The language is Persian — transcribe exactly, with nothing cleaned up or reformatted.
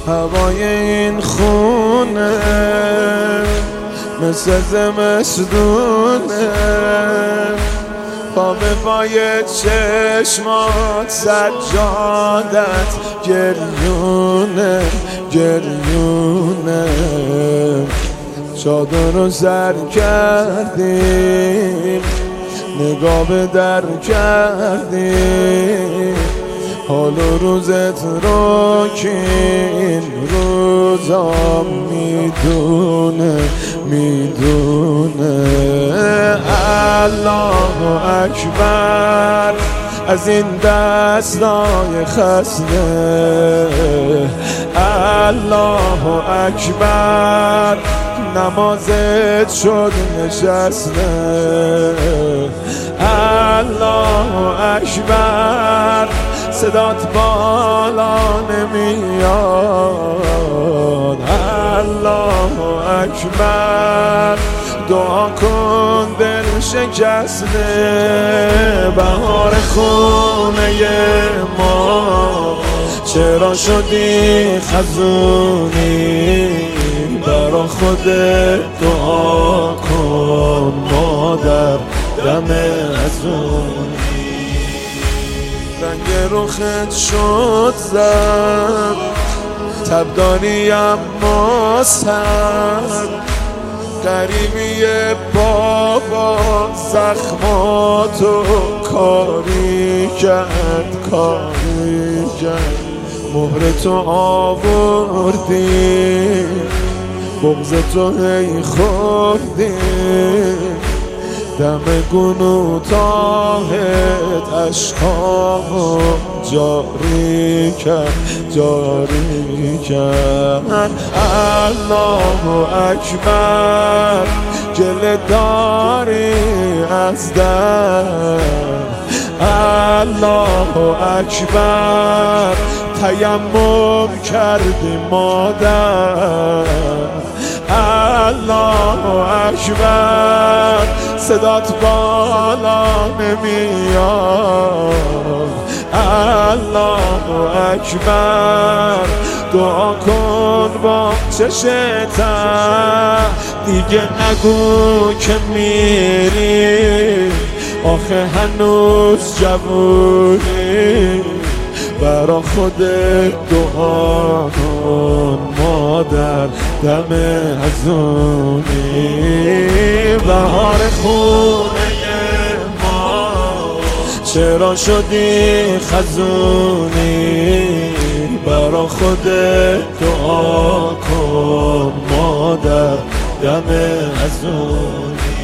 هوای این خونه مثل زمستونه، پا به پای چشمات سجادت گریونه گریونه. چادر رو سر کردیم، نگاه به در کردیم، حال و روزت رو که این روزا میدونه میدونه. الله اکبر از این دستای خسته، الله اکبر نمازت شد نشسته، الله اکبر صدات بالا نمیاد، الله اکبر دعا کن دل شکسته. بهار خونه ما چرا شدی خزونی، برا خودت دعا کن مادر دم ازونی. رنگ رخت شد زرد، تبداری اما سرد، غریبی بابا زخماتو کاری کرد کاری کرد. مهرتو آوردی بغضتو هی خوردی، دم گونو تاهت عشقامو جاری کرد جاری کرد. الله اکبر گله داری از در، الله اکبر تیمم کردی مادر، الله اکبر صدات بالا نمیاد، الله اکبر دعا کن با چشتم. دیگه نگو که میری آخه هنوز جوونی، برا خودت دعا کن مادر دم ازونی. بهار خونه ما چرا شدی خزونی، برا خودت دعا کن مادر دم ازونی.